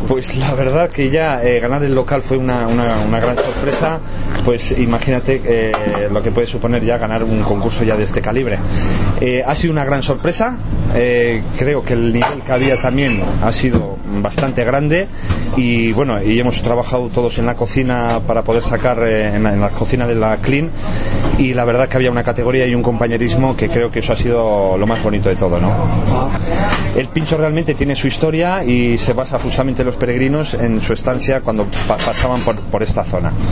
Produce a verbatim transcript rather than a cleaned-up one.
Pues la verdad que ya eh, ganar el local fue una, una, una gran sorpresa. Pues imagínate eh, lo que puede suponer ya ganar un concurso ya de este calibre. Eh, ha sido una gran sorpresa. Eh, creo que el nivel que había también ha sido bastante grande y bueno, y hemos trabajado todos en la cocina para poder sacar eh, en, la, en la cocina de la Clean, y la verdad que había una categoría y un compañerismo que creo que eso ha sido lo más bonito de todo, ¿no? El pincho realmente tiene su historia y se basa justamente en los peregrinos en su estancia cuando pa- pasaban por, por esta zona.